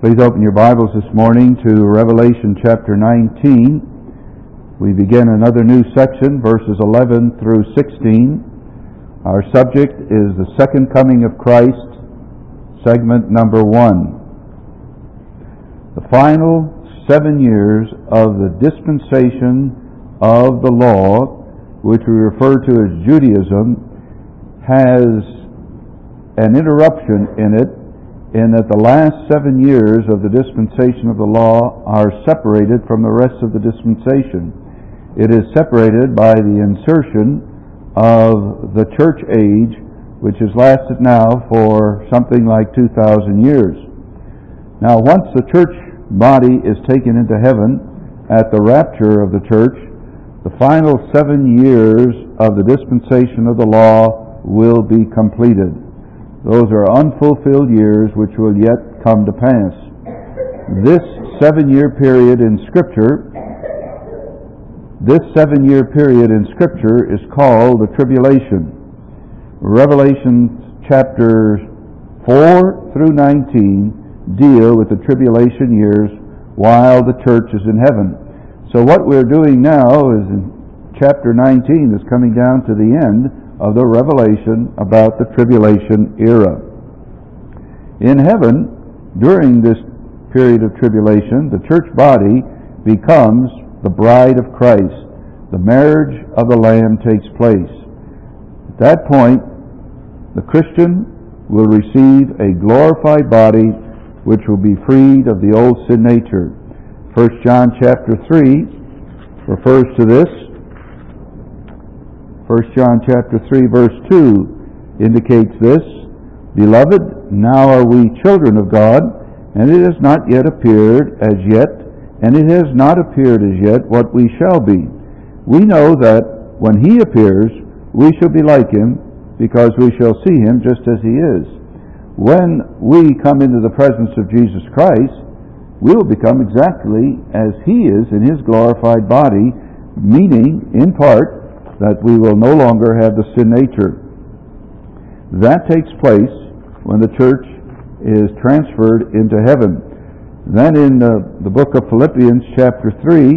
Please open your Bibles this morning to Revelation chapter 19. We begin another new section, verses 11 through 16. Our subject is the second coming of Christ, segment number 1. The final 7 years of the dispensation of the law, which we refer to as Judaism, has an interruption in it, in that the last 7 years of the dispensation of the law are separated from the rest of the dispensation. It is separated by the insertion of the church age, which has lasted now for something like 2,000 years. Now, once the church body is taken into heaven at the rapture of the church, the final 7 years of the dispensation of the law will be completed. Those are unfulfilled years which will yet come to pass. This 7-year period in Scripture, is called the tribulation. Revelation chapters 4 through 19 deal with the tribulation years while the church is in heaven. So what we're doing now is in chapter 19 is coming down to the end of the revelation about the tribulation era. In heaven, during this period of tribulation, the church body becomes the bride of Christ. The marriage of the Lamb takes place. At that point, the Christian will receive a glorified body which will be freed of the old sin nature. 1 John chapter 3 refers to this. 1 John chapter 3 verse 2 indicates this. Beloved, now are we children of God, and it has not yet appeared as yet, and it has not appeared as yet what we shall be. We know that when He appears, we shall be like Him, because we shall see Him just as He is. When we come into the presence of Jesus Christ, we will become exactly as He is in His glorified body, meaning, in part, that we will no longer have the sin nature. That takes place when the church is transferred into heaven. Then in the book of Philippians chapter 3,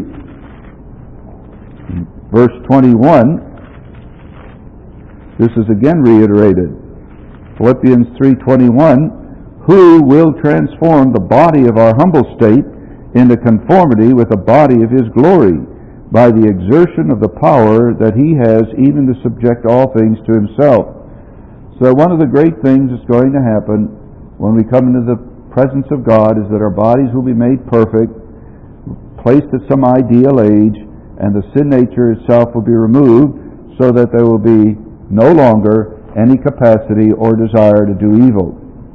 verse 21, this is again reiterated. Philippians 3:21, who will transform the body of our humble state into conformity with the body of His glory, by the exertion of the power that He has even to subject all things to Himself. So one of the great things that's going to happen when we come into the presence of God is that our bodies will be made perfect, placed at some ideal age, and the sin nature itself will be removed so that there will be no longer any capacity or desire to do evil.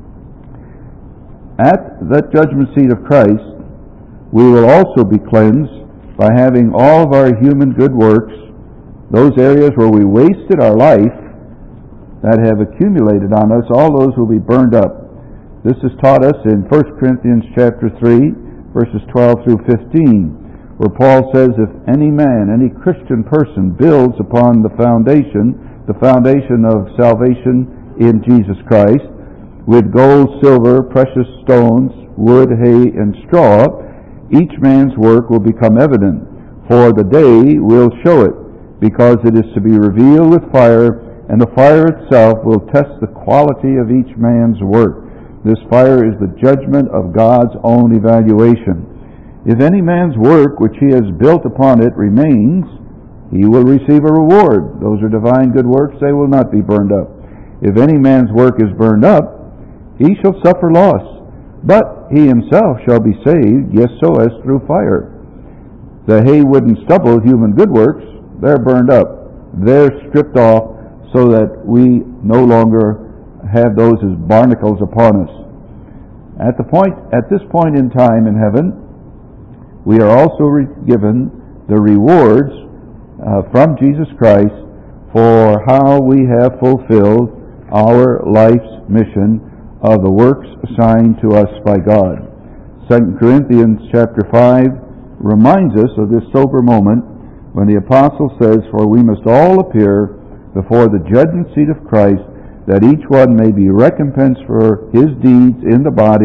At that judgment seat of Christ, we will also be cleansed by having all of our human good works, those areas where we wasted our life that have accumulated on us, all those will be burned up. This is taught us in 1 Corinthians chapter 3, verses 12 through 15, where Paul says, if any man, any Christian person builds upon the foundation of salvation in Jesus Christ, with gold, silver, precious stones, wood, hay, and straw, each man's work will become evident, for the day will show it, because it is to be revealed with fire, and the fire itself will test the quality of each man's work. This fire is the judgment of God's own evaluation. If any man's work which he has built upon it remains, he will receive a reward. Those are divine good works, they will not be burned up. If any man's work is burned up, he shall suffer loss, but he himself shall be saved, yes, so as through fire. The hay, wood, and stubble, human good works, they're burned up. They're stripped off so that we no longer have those as barnacles upon us. At this point in time in heaven, we are also given the rewards from Jesus Christ for how we have fulfilled our life's mission of the works assigned to us by God. 2 Corinthians chapter 5 reminds us of this sober moment when the apostle says, for we must all appear before the judgment seat of Christ, that each one may be recompensed for his deeds in the body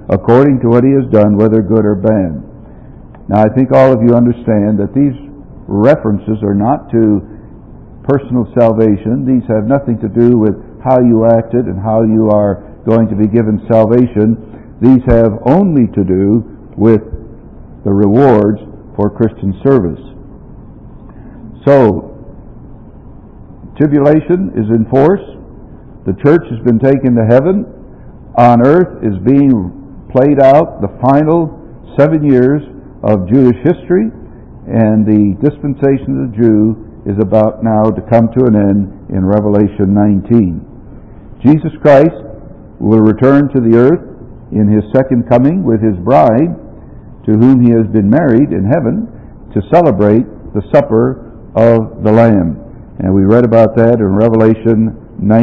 according to what he has done, whether good or bad. Now, I think all of you understand that these references are not to personal salvation. These have nothing to do with how you acted and how you are going to be given salvation. These have only to do with the rewards for Christian service. So, tribulation is in force. The church has been taken to heaven. On earth is being played out the final 7 years of Jewish history, and the dispensation of the Jew is about now to come to an end in Revelation 19. Jesus Christ will return to the earth in his second coming with his bride, to whom he has been married in heaven, to celebrate the supper of the Lamb. And we read about that in Revelation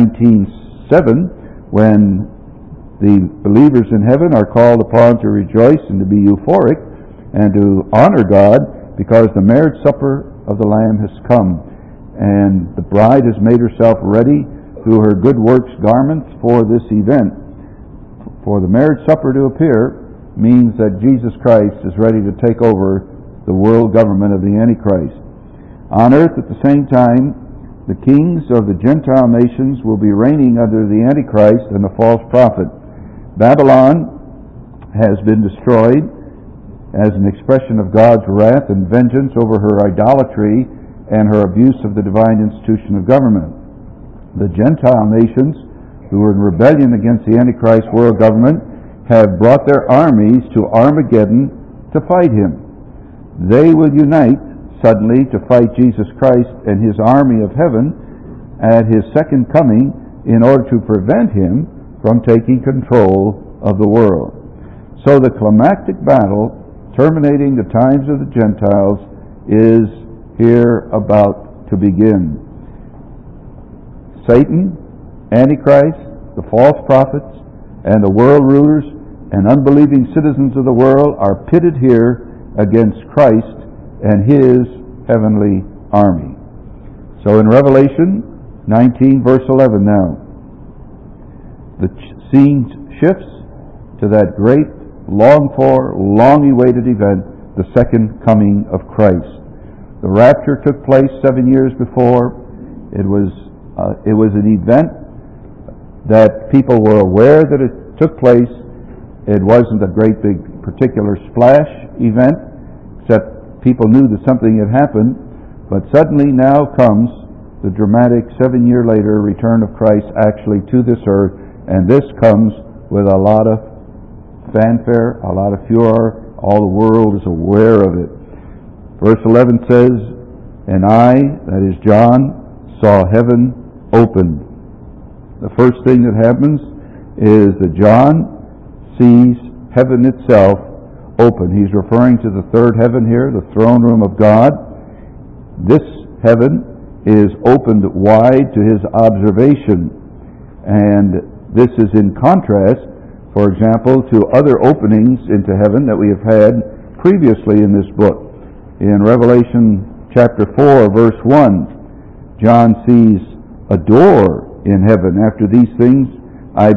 19:7, when the believers in heaven are called upon to rejoice and to be euphoric and to honor God, because the marriage supper of the Lamb has come, and the bride has made herself ready through her good works garments for this event. For the marriage supper to appear means that Jesus Christ is ready to take over the world government of the Antichrist. On earth at the same time, the kings of the Gentile nations will be reigning under the Antichrist and the false prophet. Babylon has been destroyed as an expression of God's wrath and vengeance over her idolatry and her abuse of the divine institution of government. The Gentile nations, who were in rebellion against the Antichrist world government, have brought their armies to Armageddon to fight him. They will unite suddenly to fight Jesus Christ and his army of heaven at his second coming in order to prevent him from taking control of the world. So the climactic battle terminating the times of the Gentiles is here about to begin. Satan, Antichrist, the false prophets, and the world rulers and unbelieving citizens of the world are pitted here against Christ and his heavenly army. So in Revelation 19 verse 11 now, the scene shifts to that great, longed-for, long-awaited event, the second coming of Christ. The rapture took place 7 years before. It was an event that people were aware that it took place. It wasn't a great big particular splash event, except people knew that something had happened. But suddenly now comes the dramatic 7 year later return of Christ actually to this earth, and this comes with a lot of fanfare, a lot of furor. All the world is aware of it. Verse 11 says, "And I," that is John, "saw heaven opened." The first thing that happens is that John sees heaven itself open. He's referring to the third heaven here, the throne room of God. This heaven is opened wide to his observation, and this is in contrast, for example, to other openings into heaven that we have had previously in this book. In Revelation chapter 4, verse 1, John sees a door in heaven. After these things I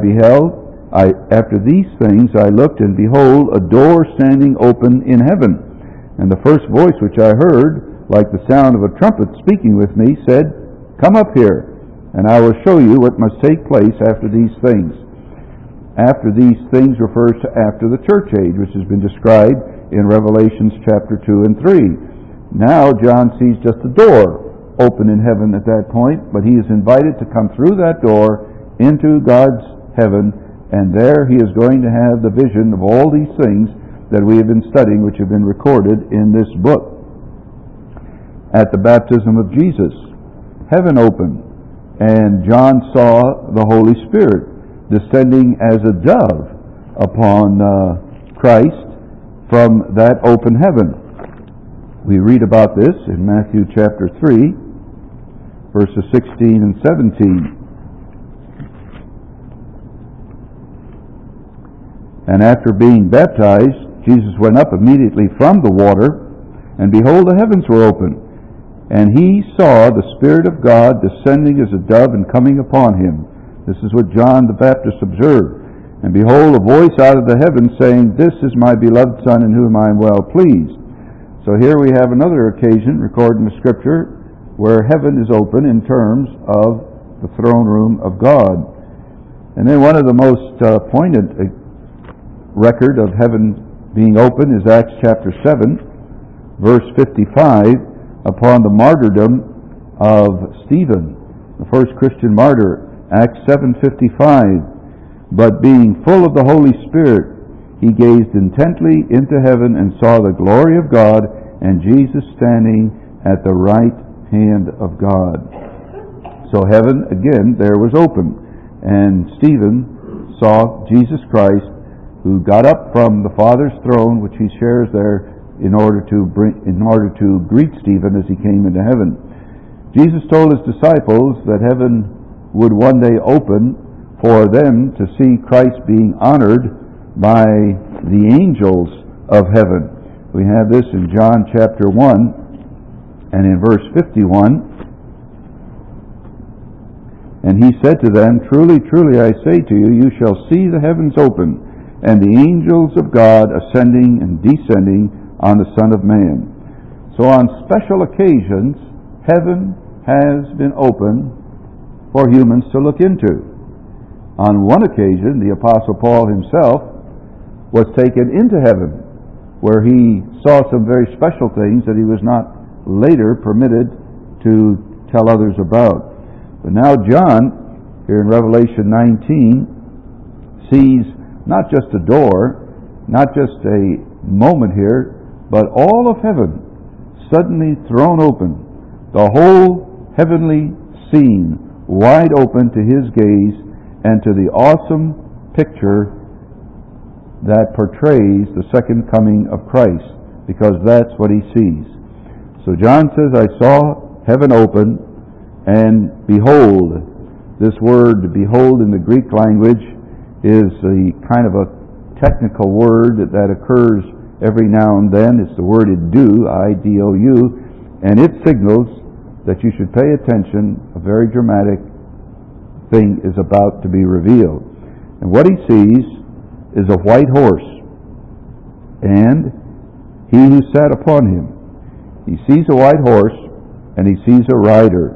looked, and behold, a door standing open in heaven. And the first voice which I heard, like the sound of a trumpet speaking with me, said, "Come up here, and I will show you what must take place after these things." After these things refers to after the church age, which has been described in Revelations chapter 2 and 3. Now John sees just a door open in heaven at that point, but he is invited to come through that door into God's heaven, and there he is going to have the vision of all these things that we have been studying, which have been recorded in this book. At the baptism of Jesus, heaven opened, and John saw the Holy Spirit descending as a dove upon Christ from that open heaven. We read about this in Matthew chapter 3, verses 16 and 17. "And after being baptized, Jesus went up immediately from the water, and behold, the heavens were opened, and he saw the Spirit of God descending as a dove and coming upon him." This is what John the Baptist observed. And behold, a voice out of the heavens saying, "This is my beloved Son, in whom I am well pleased." So here we have another occasion recorded in the Scripture where heaven is open in terms of the throne room of God. And then one of the most poignant record of heaven being open is Acts chapter 7, verse 55, upon the martyrdom of Stephen, the first Christian martyr. Acts 7:55. But being full of the Holy Spirit, he gazed intently into heaven and saw the glory of God and Jesus standing at the right hand of God. So heaven, again, there was open. And Stephen saw Jesus Christ, who got up from the Father's throne, which he shares there, in order to greet Stephen as he came into heaven. Jesus told his disciples that heaven would one day open for them to see Christ being honored by the angels of heaven. We have this in John chapter 1 and in verse 51. And he said to them, "Truly, truly, I say to you, you shall see the heavens open, and the angels of God ascending and descending on the Son of Man." So on special occasions, heaven has been open for humans to look into. On one occasion, the Apostle Paul himself was taken into heaven, where he saw some very special things that he was not later permitted to tell others about. But now John, here in Revelation 19, sees not just a door, not just a moment here, but all of heaven suddenly thrown open, the whole heavenly scene wide open to his gaze and to the awesome picture that portrays the second coming of Christ, because that's what he sees. So John says, "I saw heaven open, and behold." This word behold in the Greek language is a kind of a technical word that occurs every now and then. It's the word idou, I-D-O-U, and it signals that you should pay attention. A very dramatic thing is about to be revealed. And what he sees is a white horse, and he who sat upon him. He sees a white horse, and he sees a rider.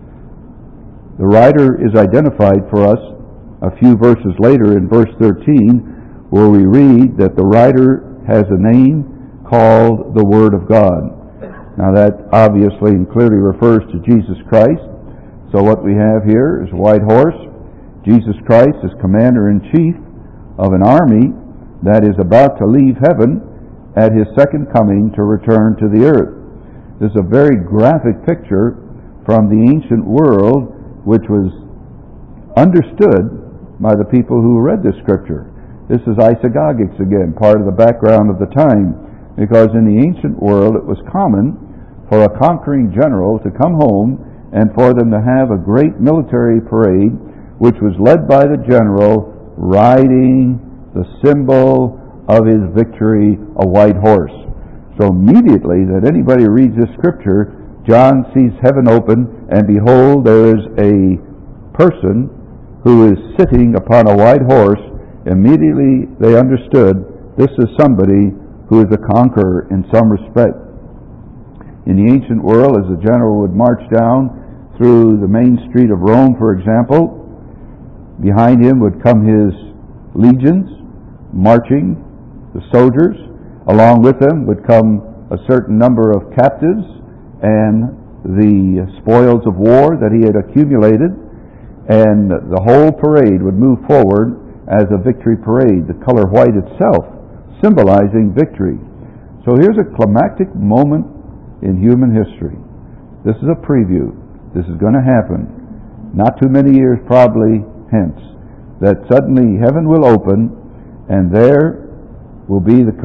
The rider is identified for us a few verses later in verse 13, where we read that the rider has a name called the Word of God. Now that obviously and clearly refers to Jesus Christ. So what we have here is a white horse. Jesus Christ is commander-in-chief of an army that is about to leave heaven at his second coming to return to the earth. This is a very graphic picture from the ancient world, which was understood by the people who read this scripture. This is isagogics again, part of the background of the time, because in the ancient world it was common for a conquering general to come home and for them to have a great military parade, which was led by the general riding the symbol of his victory, a white horse. So immediately that anybody reads this scripture, John sees heaven open, and behold, there is a person who is sitting upon a white horse. Immediately they understood this is somebody who is a conqueror in some respect. In the ancient world, as a general would march down through the main street of Rome, for example, behind him would come his legions marching, the soldiers. Along with them would come a certain number of captives and the spoils of war that he had accumulated, and the whole parade would move forward as a victory parade, the color white itself symbolizing victory. So here's a climactic moment in human history. This is a preview. This is going to happen not too many years probably hence, that suddenly heaven will open, and there will be the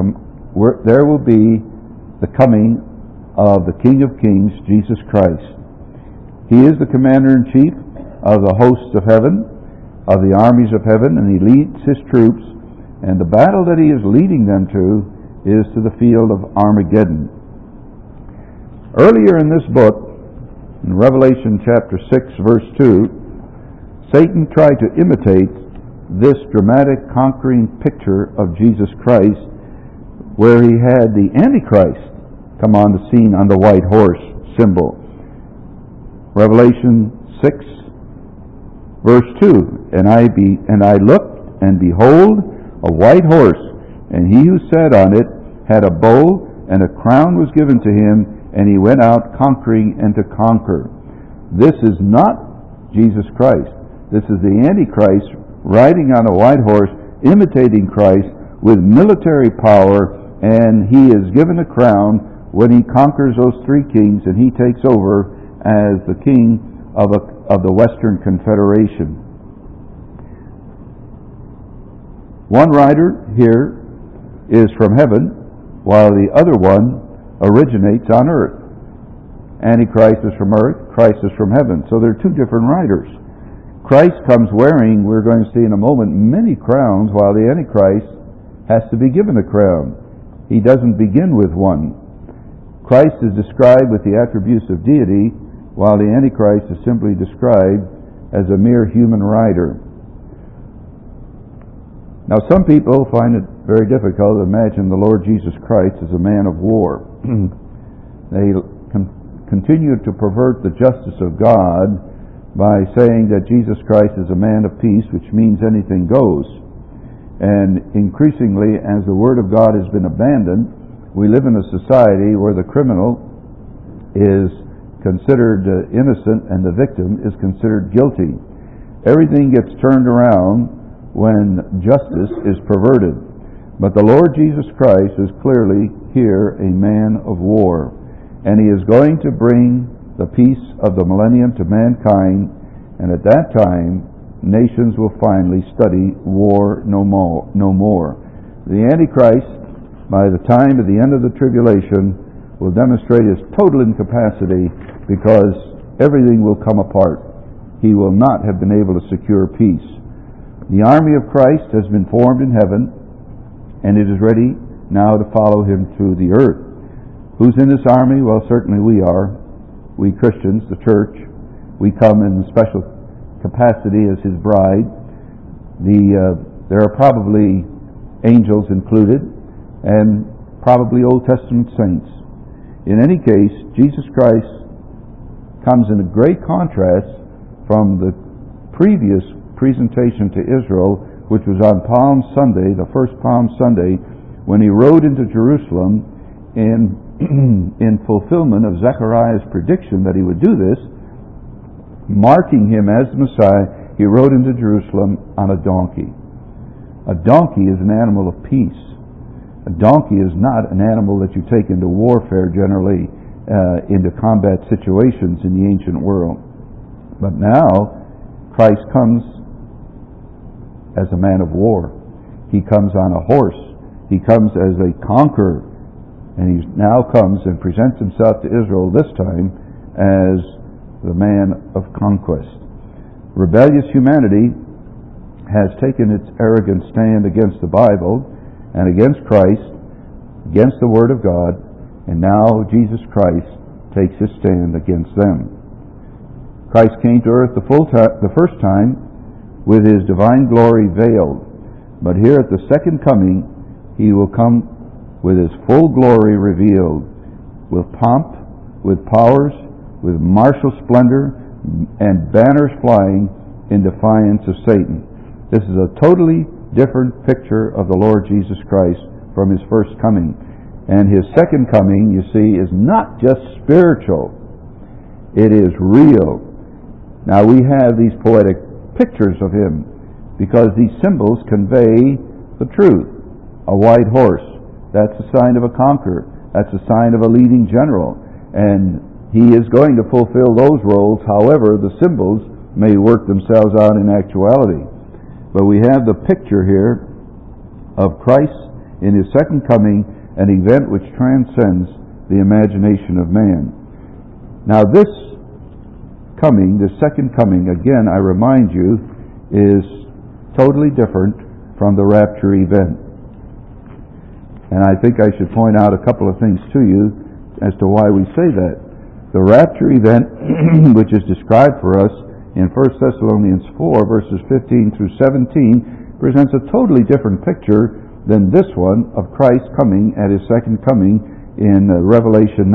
coming of the King of Kings, Jesus Christ. He is the commander-in-chief of the hosts of heaven, of the armies of heaven, and he leads his troops, and the battle that he is leading them to is to the field of Armageddon. Earlier in this book, in Revelation chapter 6, verse 2, Satan tried to imitate this dramatic conquering picture of Jesus Christ, where he had the Antichrist come on the scene on the white horse symbol. Revelation 6, verse 2, And I looked, and behold, a white horse, and he who sat on it had a bow, and a crown was given to him, and he went out conquering and to conquer. This is not Jesus Christ. This is the Antichrist riding on a white horse, imitating Christ with military power, and he is given a crown when he conquers those three kings, and he takes over as the king of the Western Confederation. One rider here is from heaven, while the other one originates on earth. Antichrist is from earth, Christ is from heaven. So they're two different riders. Christ comes wearing, we're going to see in a moment, many crowns, while the Antichrist has to be given a crown. He doesn't begin with one. Christ is described with the attributes of deity, while the Antichrist is simply described as a mere human rider. Now, some people find it very difficult to imagine the Lord Jesus Christ as a man of war. They continue to pervert the justice of God by saying that Jesus Christ is a man of peace, which means anything goes. And increasingly, as the Word of God has been abandoned, we live in a society where the criminal is considered innocent and the victim is considered guilty. Everything gets turned around when justice is perverted. But the Lord Jesus Christ is clearly here a man of war, and he is going to bring the peace of the millennium to mankind, and at that time nations will finally study war no more. The Antichrist, by the time of the end of the tribulation, will demonstrate his total incapacity, because everything will come apart. He will not have been able to secure peace. The army of Christ has been formed in heaven, and it is ready now to follow him to the earth. Who's in this army? Well, certainly we are. We Christians, the church. We come in special capacity as his bride. There are probably angels included, and probably Old Testament saints. In any case, Jesus Christ comes in a great contrast from the previous presentation to Israel, which was on Palm Sunday, the first Palm Sunday, when he rode into Jerusalem in fulfillment of Zechariah's prediction that he would do this, marking him as the Messiah. He rode into Jerusalem on a donkey. A donkey is an animal of peace. A donkey is not an animal that you take into warfare generally, into combat situations in the ancient world. But now, Christ comes as a man of war. He comes on a horse. He comes as a conqueror. And he now comes and presents himself to Israel this time as the man of conquest. Rebellious humanity has taken its arrogant stand against the Bible and against Christ, against the Word of God, and now Jesus Christ takes his stand against them. Christ came to earth the first time with his divine glory veiled, but here at the second coming he will come with his full glory revealed, with pomp, with powers, with martial splendor, and banners flying in defiance of Satan. This is a totally different picture of the Lord Jesus Christ from his first coming. And his second coming, you see, is not just spiritual. It is real. Now we have these poetic pictures of him because these symbols convey the truth. A white horse, that's a sign of a conqueror. That's a sign of a leading general. And he is going to fulfill those roles, however the symbols may work themselves out in actuality. But we have the picture here of Christ in his second coming, an event which transcends the imagination of man. Now this coming, the second coming, again I remind you, is totally different from the rapture event. And I think I should point out a couple of things to you as to why we say that. The rapture event, which is described for us in 1 Thessalonians 4, verses 15 through 17, presents a totally different picture than this one of Christ coming at His second coming in Revelation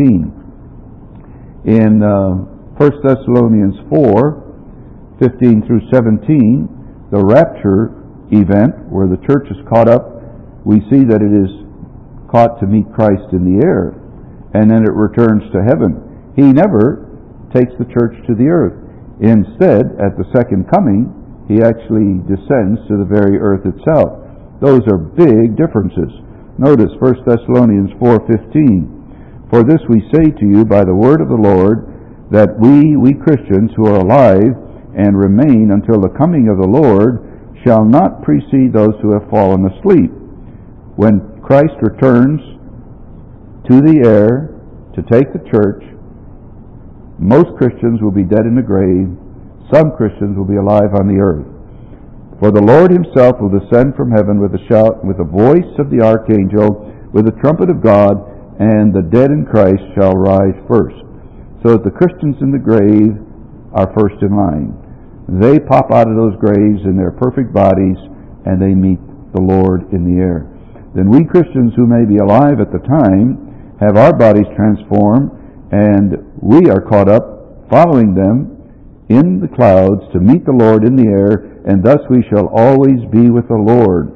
19. In 1 Thessalonians 4, 15 through 17, the rapture event, where the church is caught up, we see that it is caught to meet Christ in the air, and then it returns to heaven. He never takes the church to the earth. Instead, at the second coming, He actually descends to the very earth itself. Those are big differences. Notice 1 Thessalonians 4:15. For this we say to you by the word of the Lord, that we Christians who are alive and remain until the coming of the Lord shall not precede those who have fallen asleep. When Christ returns to the air to take the church, most Christians will be dead in the grave. Some Christians will be alive on the earth. For the Lord Himself will descend from heaven with a shout, with the voice of the archangel, with the trumpet of God, and the dead in Christ shall rise first. So that the Christians in the grave are first in line. They pop out of those graves in their perfect bodies, and they meet the Lord in the air. Then we Christians who may be alive at the time have our bodies transformed, and we are caught up following them in the clouds to meet the Lord in the air, and thus we shall always be with the Lord.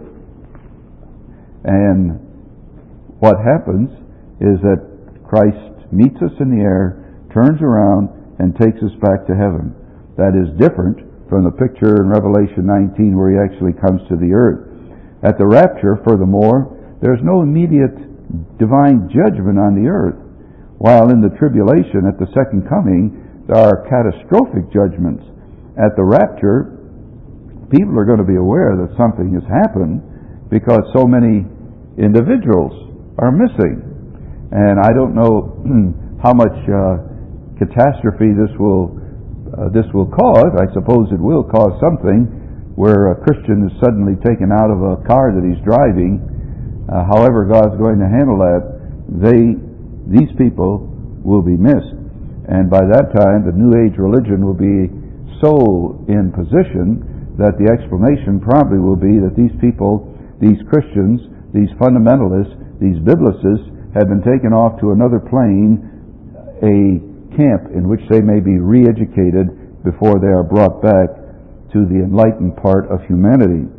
And what happens is that Christ meets us in the air, turns around, and takes us back to heaven. That is different from the picture in Revelation 19 where He actually comes to the earth. At the rapture, furthermore, there's no immediate divine judgment on the earth, while in the tribulation at the second coming, there are catastrophic judgments. At the rapture, people are going to be aware that something has happened because so many individuals are missing. And I don't know how much catastrophe this will cause. I suppose it will cause something where a Christian is suddenly taken out of a car that he's driving. However God's going to handle that, these people will be missed. And by that time, the New Age religion will be so in position that the explanation probably will be that these people, these Christians, these fundamentalists, these biblicists, have been taken off to another plane, a camp in which they may be re-educated before they are brought back to the enlightened part of humanity.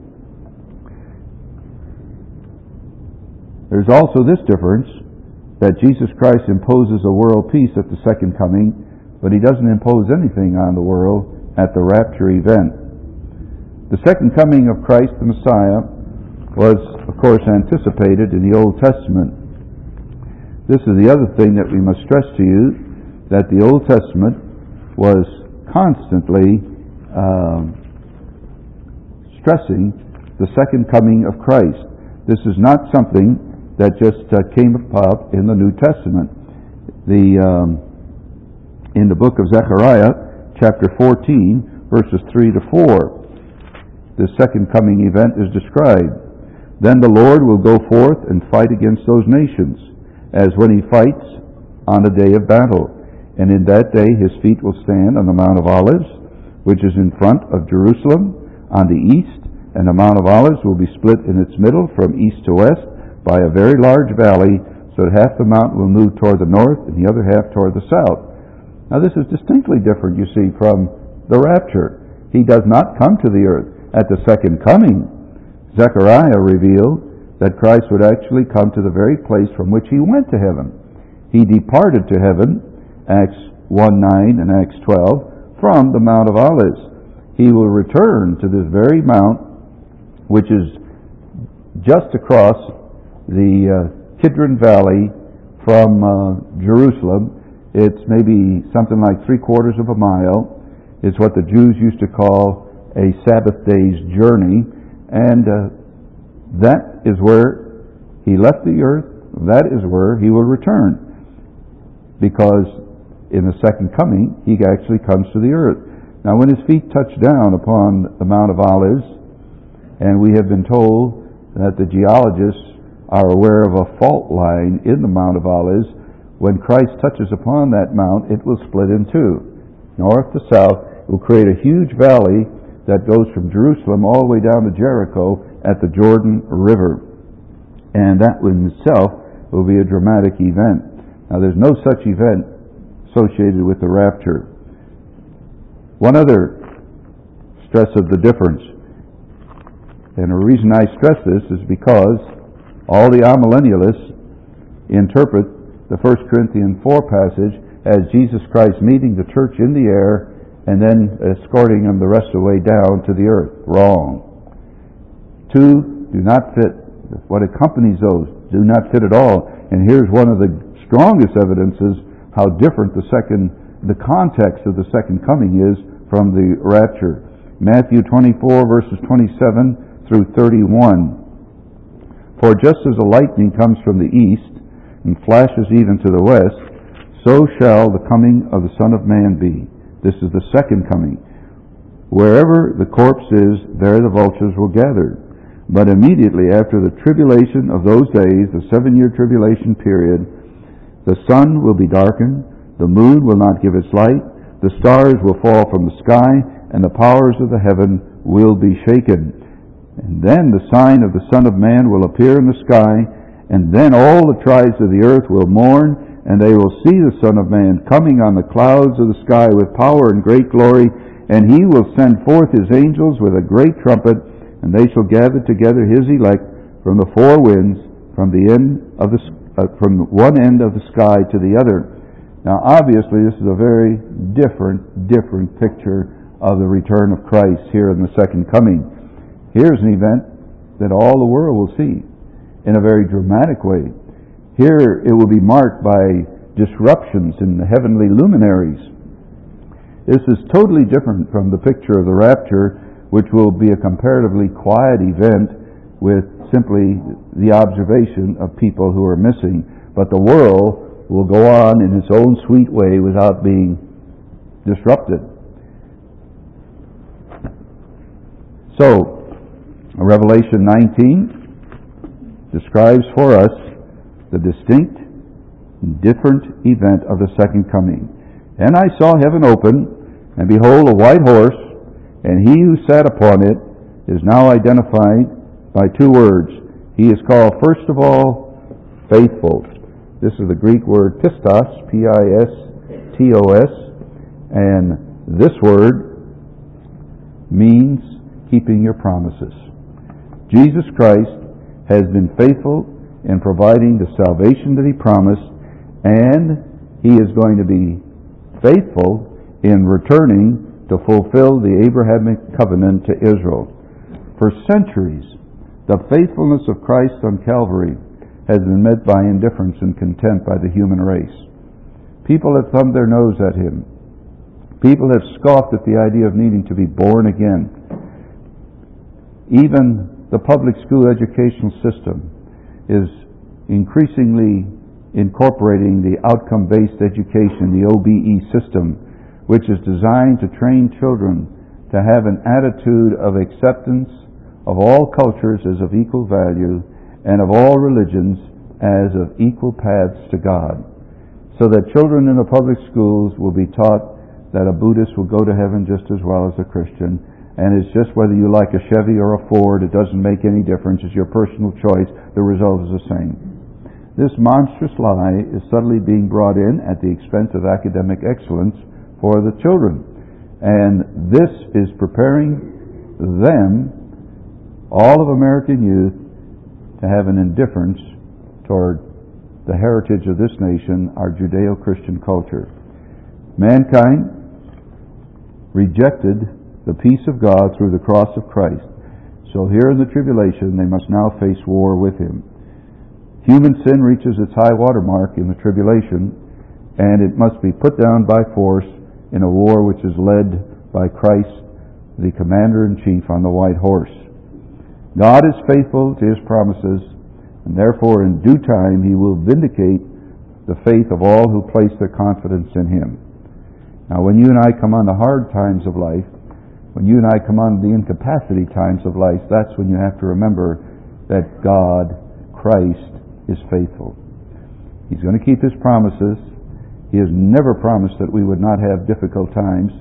There's also this difference, that Jesus Christ imposes a world peace at the second coming, but He doesn't impose anything on the world at the rapture event. The second coming of Christ the Messiah was, of course, anticipated in the Old Testament. This is the other thing that we must stress to you, that the Old Testament was constantly stressing the second coming of Christ. This is not something that just came up in the New Testament. In the book of Zechariah, chapter 14, verses 3 to 4, the second coming event is described. Then the Lord will go forth and fight against those nations, as when He fights on a day of battle. And in that day His feet will stand on the Mount of Olives, which is in front of Jerusalem, on the east, and the Mount of Olives will be split in its middle from east to west by a very large valley, so that half the mountain will move toward the north and the other half toward the south. Now this is distinctly different, you see, from the rapture. He does not come to the earth. At the second coming, Zechariah revealed that Christ would actually come to the very place from which He went to heaven. He departed to heaven, Acts 1:9 and Acts 12, from the Mount of Olives. He will return to this very mount, which is just across the Kidron Valley from Jerusalem. It's maybe something like 3/4 of a mile. It's what the Jews used to call a Sabbath day's journey. And that is where He left the earth. That is where He will return. Because in the second coming, He actually comes to the earth. Now when His feet touch down upon the Mount of Olives, and we have been told that the geologists are aware of a fault line in the Mount of Olives. When Christ touches upon that mount, it will split in two, north to south, will create a huge valley that goes from Jerusalem all the way down to Jericho at the Jordan River. And that in itself will be a dramatic event. Now there's no such event associated with the rapture. One other stress of the difference, and the reason I stress this is because all the amillennialists interpret the 1 Corinthians 4 passage as Jesus Christ meeting the church in the air and then escorting them the rest of the way down to the earth. Wrong. Two do not fit. What accompanies those do not fit at all. And here's one of the strongest evidences how different the context of the second coming is from the rapture. Matthew 24 verses 27 through 31. For just as the lightning comes from the east and flashes even to the west, so shall the coming of the Son of Man be. This is the second coming. Wherever the corpse is, there the vultures will gather. But immediately after the tribulation of those days, the 7-year tribulation period, the sun will be darkened, the moon will not give its light, the stars will fall from the sky, and the powers of the heaven will be shaken. And then the sign of the Son of Man will appear in the sky, and then all the tribes of the earth will mourn, and they will see the Son of Man coming on the clouds of the sky with power and great glory, and he will send forth his angels with a great trumpet, and they shall gather together his elect from the four winds, from one end of the sky to the other. Now, obviously, this is a very different picture of the return of Christ here in the second coming. Here's an event that all the world will see in a very dramatic way. Here it will be marked by disruptions in the heavenly luminaries. This is totally different from the picture of the rapture, which will be a comparatively quiet event with simply the observation of people who are missing. But the world will go on in its own sweet way without being disrupted. So, Revelation 19 describes for us the distinct, different event of the second coming. And I saw heaven open, and behold, a white horse, and he who sat upon it is now identified by two words. He is called, first of all, faithful. This is the Greek word pistos, P-I-S-T-O-S, and this word means keeping your promises. Jesus Christ has been faithful in providing the salvation that he promised, and he is going to be faithful in returning to fulfill the Abrahamic covenant to Israel. For centuries, the faithfulness of Christ on Calvary has been met by indifference and contempt by the human race. People have thumbed their nose at him. People have scoffed at the idea of needing to be born again. Even the public school educational system is increasingly incorporating the outcome-based education, the OBE system, which is designed to train children to have an attitude of acceptance of all cultures as of equal value and of all religions as of equal paths to God. So that children in the public schools will be taught that a Buddhist will go to heaven just as well as a Christian, and it's just whether you like a Chevy or a Ford, it doesn't make any difference, it's your personal choice, the result is the same. This monstrous lie is subtly being brought in at the expense of academic excellence for the children. And this is preparing them, all of American youth, to have an indifference toward the heritage of this nation, our Judeo-Christian culture. Mankind rejected the peace of God through the cross of Christ. So here in the tribulation, they must now face war with him. Human sin reaches its high water mark in the tribulation, and it must be put down by force in a war which is led by Christ, the commander-in-chief on the white horse. God is faithful to his promises, and therefore in due time he will vindicate the faith of all who place their confidence in him. Now when you and I come on the hard times of life, when you and I come on the incapacity times of life, that's when you have to remember that God, Christ, is faithful. He's going to keep his promises. He has never promised that we would not have difficult times.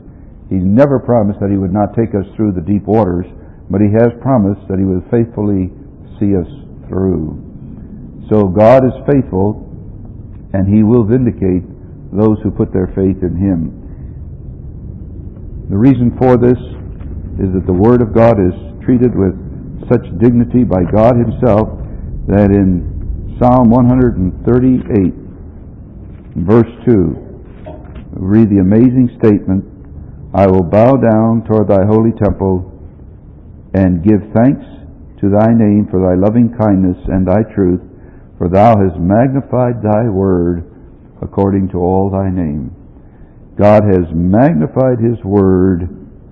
He's never promised that He would not take us through the deep waters, but He has promised that He would faithfully see us through. So God is faithful, and He will vindicate those who put their faith in Him. The reason for this is that the Word of God is treated with such dignity by God Himself that in Psalm 138, verse 2, read the amazing statement, I will bow down toward Thy holy temple and give thanks to Thy name for Thy loving kindness and Thy truth, for Thou hast magnified Thy word according to all Thy name. God has magnified His word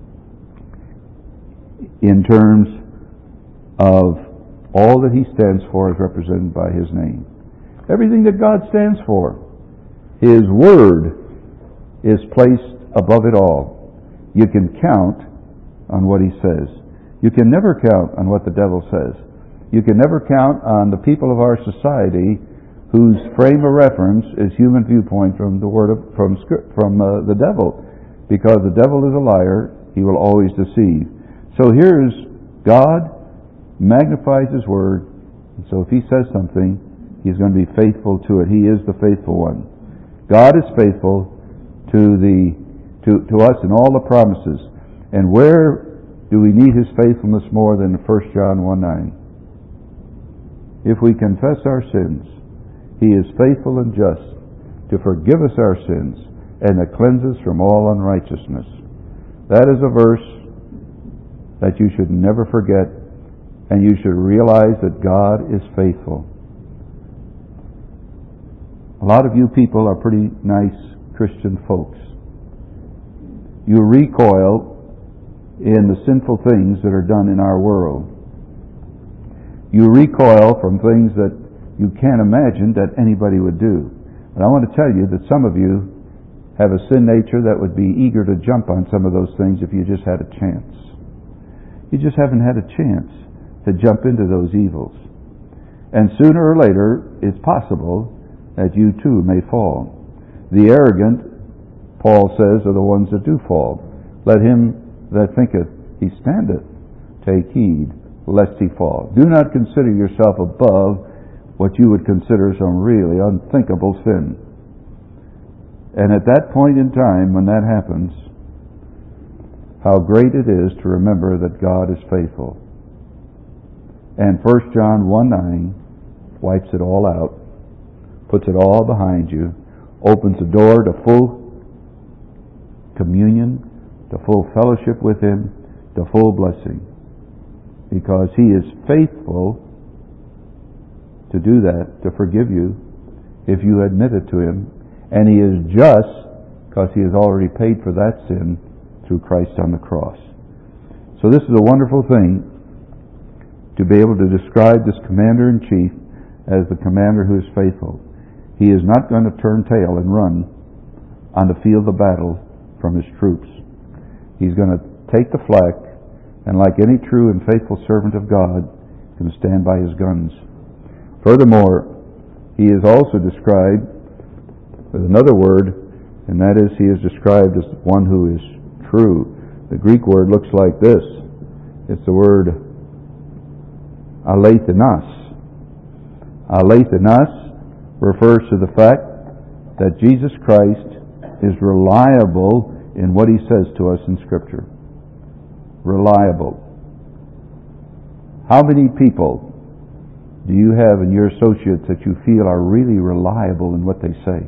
in terms of all that He stands for is represented by His name. Everything that God stands for, His word is placed above it all. You can count on what He says. You can never count on what the devil says. You can never count on the people of our society whose frame of reference is human viewpoint from the the devil, because the devil is a liar. He will always deceive. So here's God magnifies His word, and so if He says something, He's going to be faithful to it. He is the faithful one. God is faithful to us in all the promises. And where do we need His faithfulness more than in 1 John 1:9? If we confess our sins, He is faithful and just to forgive us our sins and to cleanse us from all unrighteousness. That is a verse that you should never forget, and you should realize that God is faithful. A lot of you people are pretty nice Christian folks. You recoil in the sinful things that are done in our world. You recoil from things that you can't imagine that anybody would do. But I want to tell you that some of you have a sin nature that would be eager to jump on some of those things if you just had a chance. You just haven't had a chance to jump into those evils. And sooner or later, it's possible that you too may fall. The arrogant, Paul says, are the ones that do fall. Let him that thinketh he standeth take heed, lest he fall. Do not consider yourself above what you would consider some really unthinkable sin. And at that point in time, when that happens, how great it is to remember that God is faithful. And 1 John 1:9 wipes it all out, puts it all behind you, opens the door to full communion, to full fellowship with Him, to full blessing. Because He is faithful to do that, to forgive you, if you admit it to Him. And He is just, because He has already paid for that sin through Christ on the cross. So this is a wonderful thing, to be able to describe this Commander-in-Chief as the commander who is faithful. He is not going to turn tail and run on the field of battle from His troops. He's going to take the flak, and like any true and faithful servant of God, can stand by his guns. Furthermore, He is also described with another word, and that is, He is described as one who is true. The Greek word looks like this. It's the word alethenos. Alethenos refers to the fact that Jesus Christ is reliable in what He says to us in Scripture. Reliable. How many people do you have in your associates that you feel are really reliable in what they say?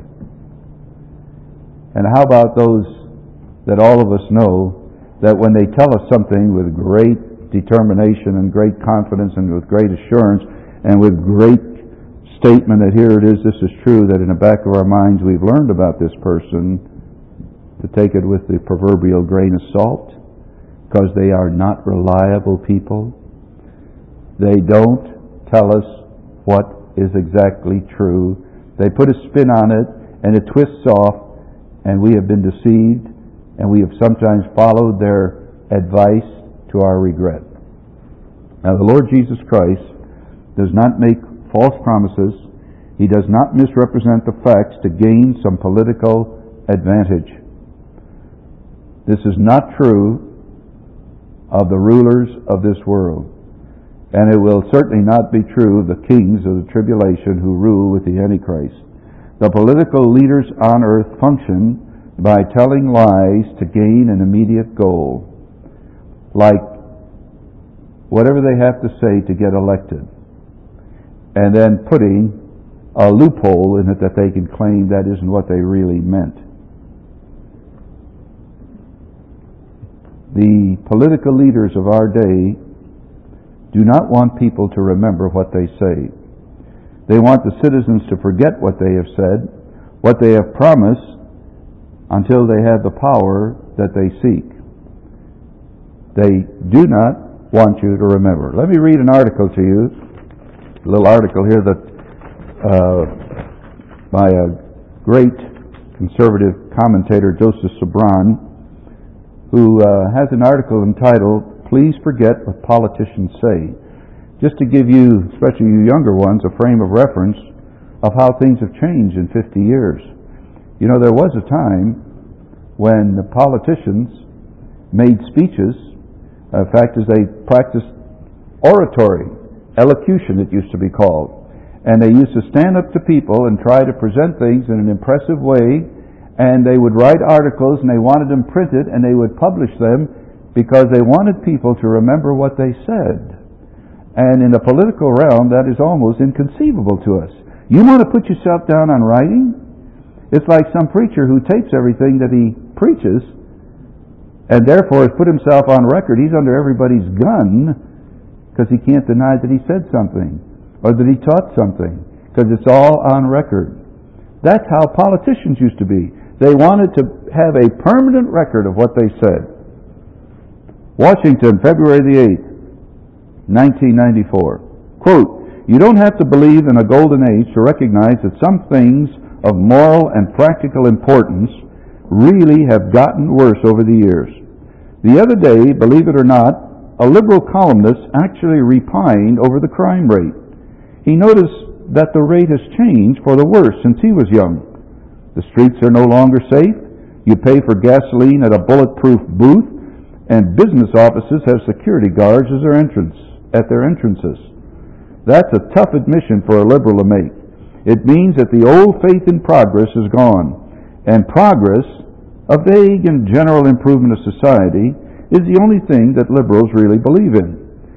And how about those that all of us know that when they tell us something with great determination and great confidence and with great assurance and with great statement that here it is, this is true, that in the back of our minds we've learned about this person to take it with the proverbial grain of salt, because they are not reliable people. They don't tell us what is exactly true. They put a spin on it and it twists off, and we have been deceived, and we have sometimes followed their advice to our regret. Now, the Lord Jesus Christ does not make false promises. He does not misrepresent the facts to gain some political advantage. This is not true of the rulers of this world. And it will certainly not be true of the kings of the tribulation who rule with the Antichrist. The political leaders on earth function by telling lies to gain an immediate goal, like whatever they have to say to get elected, and then putting a loophole in it that they can claim that isn't what they really meant. The political leaders of our day do not want people to remember what they say. They want the citizens to forget what they have said, what they have promised, until they have the power that they seek. They do not want you to remember. Let me read an article to you, a little article here that by a great conservative commentator, Joseph Sobran, who has an article entitled, "Please Forget What Politicians Say," just to give you, especially you younger ones, a frame of reference of how things have changed in 50 years. You know, there was a time when the politicians made speeches, in fact, as they practiced oratory, elocution it used to be called, and they used to stand up to people and try to present things in an impressive way, and they would write articles and they wanted them printed and they would publish them because they wanted people to remember what they said. And in the political realm, that is almost inconceivable to us. You want to put yourself down on writing? It's like some preacher who tapes everything that he preaches and therefore has put himself on record. He's under everybody's gun because he can't deny that he said something or that he taught something because it's all on record. That's how politicians used to be. They wanted to have a permanent record of what they said. Washington, February the 8th, 1994. Quote, "You don't have to believe in a golden age to recognize that some things of moral and practical importance really have gotten worse over the years. The other day, believe it or not, a liberal columnist actually repined over the crime rate. He noticed that the rate has changed for the worse since he was young. The streets are no longer safe. You pay for gasoline at a bulletproof booth, and business offices have security guards as at their entrances. That's a tough admission for a liberal to make. It means that the old faith in progress is gone, and progress, a vague and general improvement of society, is the only thing that liberals really believe in.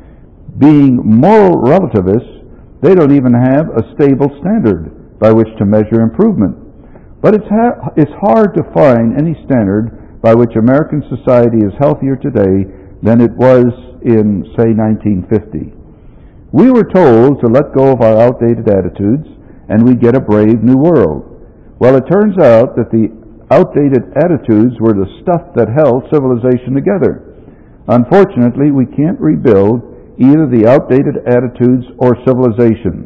Being moral relativists, they don't even have a stable standard by which to measure improvement. But it's hard to find any standard by which American society is healthier today than it was in, say, 1950. We were told to let go of our outdated attitudes and we'd get a brave new world. Well, it turns out that the outdated attitudes were the stuff that held civilization together. Unfortunately, we can't rebuild either the outdated attitudes or civilization.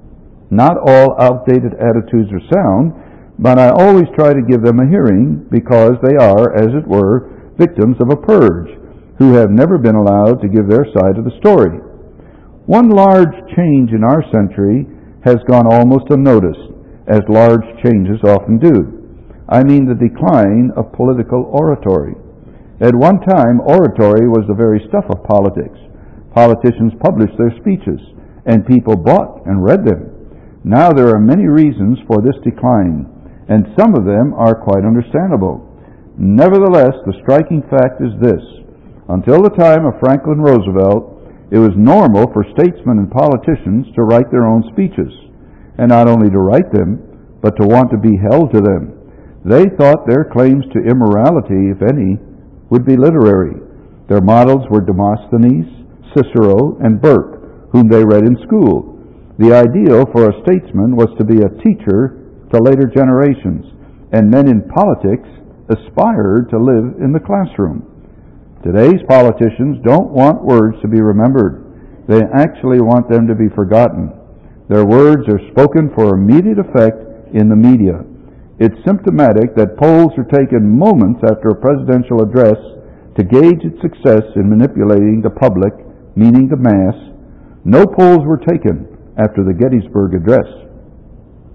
Not all outdated attitudes are sound, but I always try to give them a hearing because they are, as it were, victims of a purge who have never been allowed to give their side of the story. One large change in our century has gone almost unnoticed, as large changes often do. I mean the decline of political oratory. At one time, oratory was the very stuff of politics. Politicians published their speeches, and people bought and read them. Now there are many reasons for this decline, and some of them are quite understandable. Nevertheless, the striking fact is this. Until the time of Franklin Roosevelt, it was normal for statesmen and politicians to write their own speeches, and not only to write them, but to want to be held to them. They thought their claims to immorality, if any, would be literary. Their models were Demosthenes, Cicero, and Burke, whom they read in school. The ideal for a statesman was to be a teacher to later generations, and men in politics aspired to live in the classroom. Today's politicians don't want words to be remembered. They actually want them to be forgotten. Their words are spoken for immediate effect in the media. It's symptomatic that polls are taken moments after a presidential address to gauge its success in manipulating the public, meaning the mass. No polls were taken after the Gettysburg Address.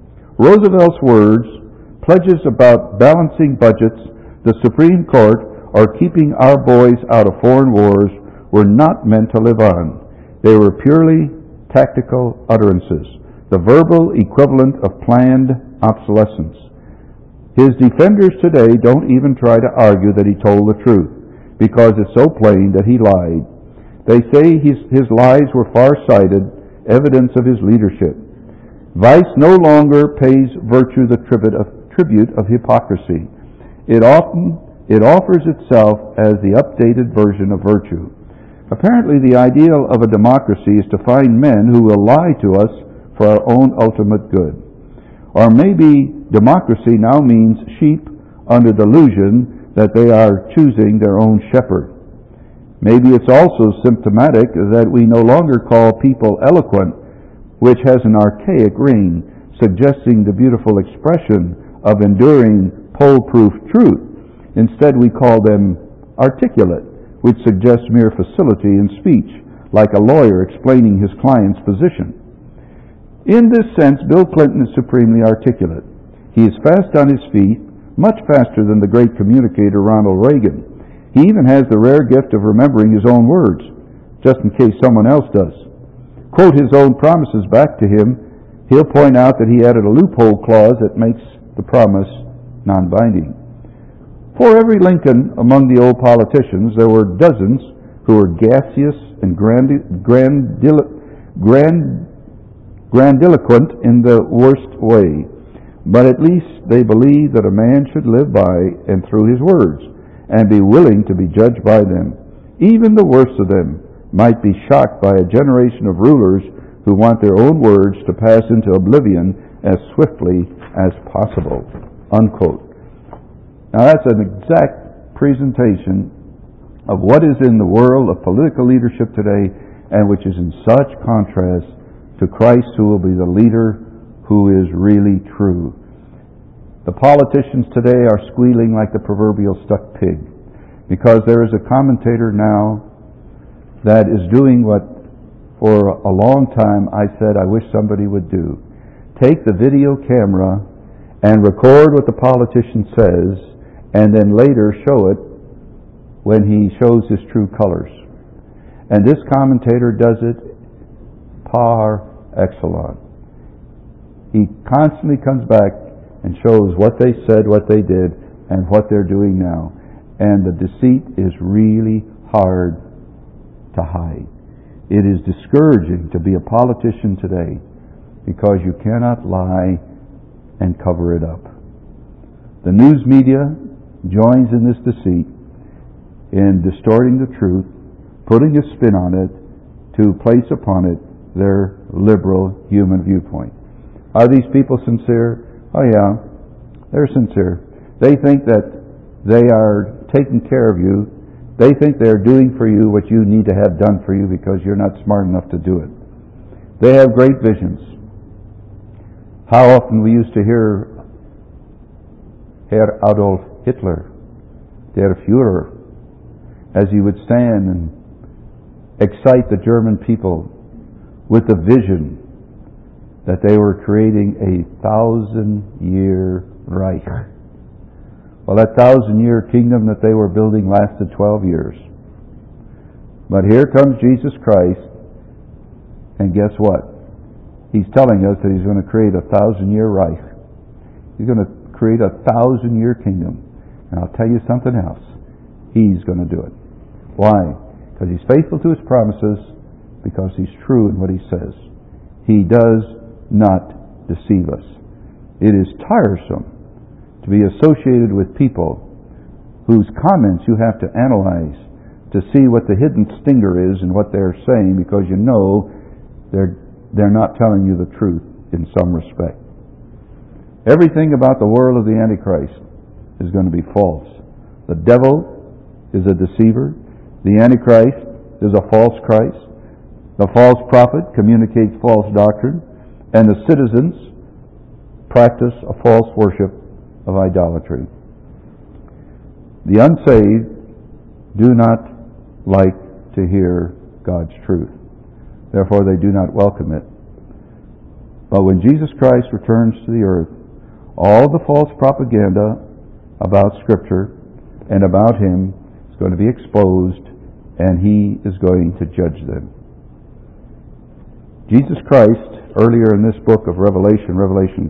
Roosevelt's words, pledges about balancing budgets, the Supreme Court, or keeping our boys out of foreign wars were not meant to live on. They were purely tactical utterances, the verbal equivalent of planned obsolescence. His defenders today don't even try to argue that he told the truth, because it's so plain that he lied. They say his lies were far-sighted, evidence of his leadership. Vice no longer pays virtue the tribute of hypocrisy. It offers itself as the updated version of virtue. Apparently the ideal of a democracy is to find men who will lie to us for our own ultimate good. Or maybe democracy now means sheep under the illusion that they are choosing their own shepherd. Maybe it's also symptomatic that we no longer call people eloquent, which has an archaic ring, suggesting the beautiful expression of enduring, poll-proof truth. Instead, we call them articulate, which suggests mere facility in speech, like a lawyer explaining his client's position. In this sense, Bill Clinton is supremely articulate. He is fast on his feet, much faster than the great communicator Ronald Reagan. He even has the rare gift of remembering his own words, just in case someone else does. Quote his own promises back to him. He'll point out that he added a loophole clause that makes the promise non-binding. For every Lincoln among the old politicians, there were dozens who were gaseous and grandiloquent in the worst way. But at least they believed that a man should live by and through his words, and be willing to be judged by them. Even the worst of them might be shocked by a generation of rulers who want their own words to pass into oblivion as swiftly as possible. Unquote. Now that's an exact presentation of what is in the world of political leadership today, and which is in such contrast to Christ, who will be the leader who is really true. The politicians today are squealing like the proverbial stuck pig, because there is a commentator now that is doing what for a long time I said I wish somebody would do. Take the video camera and record what the politician says, and then later show it when he shows his true colors. And this commentator does it par excellence. He constantly comes back and shows what they said, what they did, and what they're doing now. And the deceit is really hard to hide. It is discouraging to be a politician today, because you cannot lie and cover it up. The news media joins in this deceit in distorting the truth, putting a spin on it to place upon it their liberal human viewpoint. Are these people sincere? Oh yeah, they're sincere. They think that they are taking care of you. They think they're doing for you what you need to have done for you because you're not smart enough to do it. They have great visions. How often we used to hear Herr Adolf Hitler, der Führer, as he would stand and excite the German people with the vision that they were creating a 1,000-year Reich. Well, that 1,000-year kingdom that they were building lasted 12 years. But here comes Jesus Christ, and guess what? He's telling us that He's going to create a 1,000-year Reich. He's going to create a 1,000-year kingdom. And I'll tell you something else. He's going to do it. Why? Because He's faithful to His promises, because He's true in what He says. He does not deceive us. It is tiresome to be associated with people whose comments you have to analyze to see what the hidden stinger is in what they're saying, because you know they're not telling you the truth in some respect. Everything about the world of the Antichrist is going to be false. The devil is a deceiver. The Antichrist is a false Christ. The false prophet communicates false doctrine. And the citizens practice a false worship of idolatry. The unsaved do not like to hear God's truth. Therefore, they do not welcome it. But when Jesus Christ returns to the earth, all the false propaganda about Scripture and about Him going to be exposed, and He is going to judge them. Jesus Christ, earlier in this book of Revelation, Revelation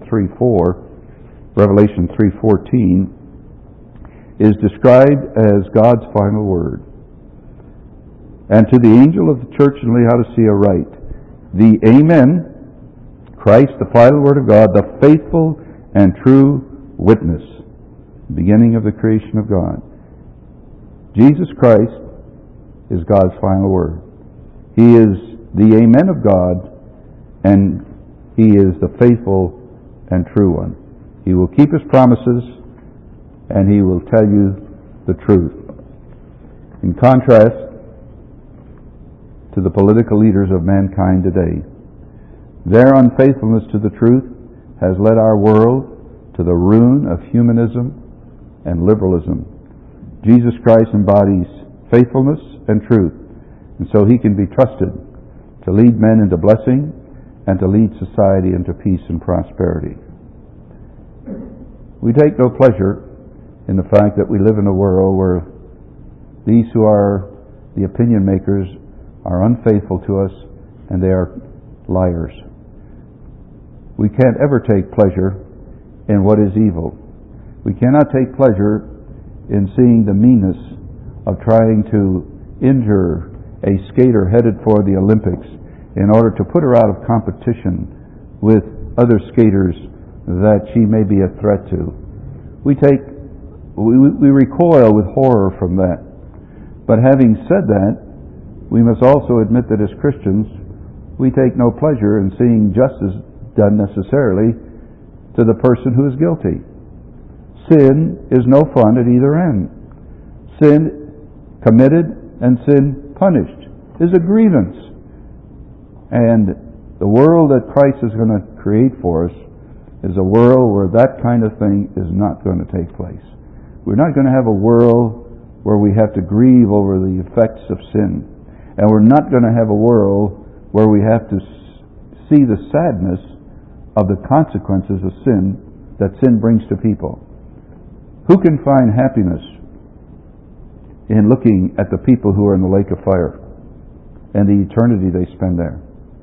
3:14, is described as God's final word. And to the angel of the church in Laodicea write, the Amen, Christ, the final word of God, the faithful and true witness, beginning of the creation of God. Jesus Christ is God's final word. He is the Amen of God, and He is the faithful and true one. He will keep His promises, and He will tell you the truth. In contrast to the political leaders of mankind today, their unfaithfulness to the truth has led our world to the ruin of humanism and liberalism. Jesus Christ embodies faithfulness and truth, and so He can be trusted to lead men into blessing and to lead society into peace and prosperity. We take no pleasure in the fact that we live in a world where these who are the opinion makers are unfaithful to us, and they are liars. We can't ever take pleasure in what is evil. We cannot take pleasure in seeing the meanness of trying to injure a skater headed for the Olympics in order to put her out of competition with other skaters that she may be a threat to. We recoil with horror from that. But having said that, we must also admit that as Christians, we take no pleasure in seeing justice done necessarily to the person who is guilty. Sin is no fun at either end. Sin committed and sin punished is a grievance. And the world that Christ is going to create for us is a world where that kind of thing is not going to take place. We're not going to have a world where we have to grieve over the effects of sin. And we're not going to have a world where we have to see the sadness of the consequences of sin that sin brings to people. Who can find happiness in looking at the people who are in the lake of fire and the eternity they spend there?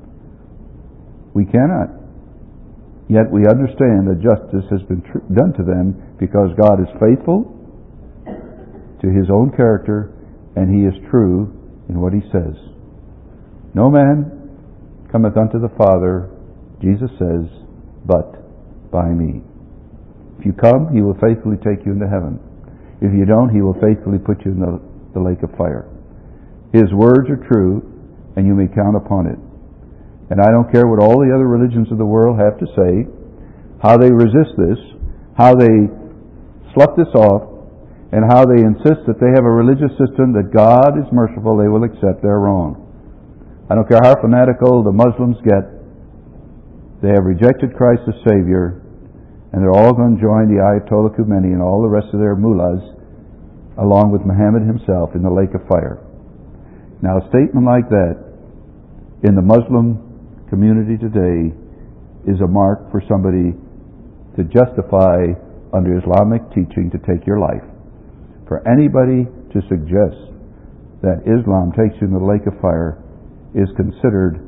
We cannot. Yet we understand that justice has been done to them because God is faithful to His own character, and He is true in what He says. No man cometh unto the Father, Jesus says, but by me. If you come, He will faithfully take you into heaven. If you don't, He will faithfully put you in the lake of fire. His words are true, and you may count upon it. And I don't care what all the other religions of the world have to say, how they resist this, how they slough this off, and how they insist that they have a religious system that God is merciful, they will accept they're wrong. I don't care how fanatical the Muslims get, they have rejected Christ as Savior, and they're all going to join the Ayatollah Khomeini and all the rest of their mullahs, along with Muhammad himself, in the lake of fire. Now, a statement like that in the Muslim community today is a mark for somebody to justify under Islamic teaching to take your life. For anybody to suggest that Islam takes you in the lake of fire is considered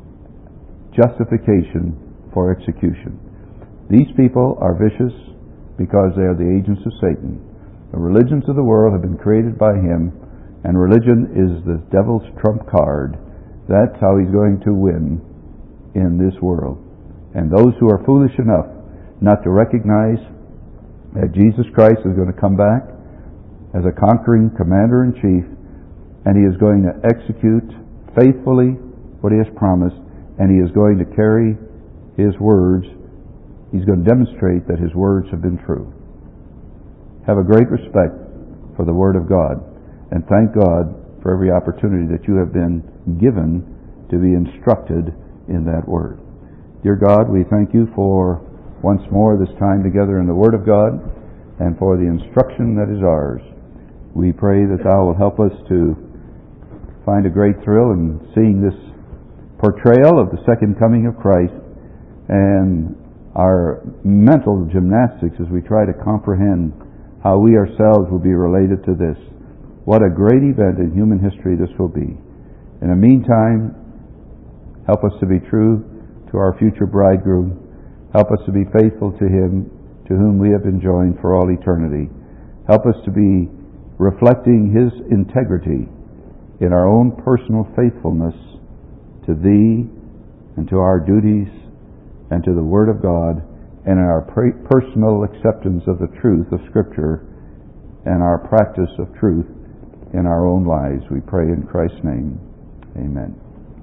justification for execution. These people are vicious because they are the agents of Satan. The religions of the world have been created by him, and religion is the devil's trump card. That's how he's going to win in this world. And those who are foolish enough not to recognize that Jesus Christ is going to come back as a conquering commander-in-chief, and He is going to execute faithfully what He has promised, and He is going to carry His words. He's going to demonstrate that His words have been true. Have a great respect for the Word of God, and thank God for every opportunity that you have been given to be instructed in that Word. Dear God, we thank You for once more this time together in the Word of God, and for the instruction that is ours. We pray that Thou will help us to find a great thrill in seeing this portrayal of the second coming of Christ, and our mental gymnastics as we try to comprehend how we ourselves will be related to this. What a great event in human history this will be. In the meantime, help us to be true to our future bridegroom. Help us to be faithful to him, to whom we have been joined for all eternity. Help us to be reflecting his integrity in our own personal faithfulness to thee and to our duties and to the Word of God, and in our personal acceptance of the truth of Scripture and our practice of truth in our own lives. We pray in Christ's name. Amen.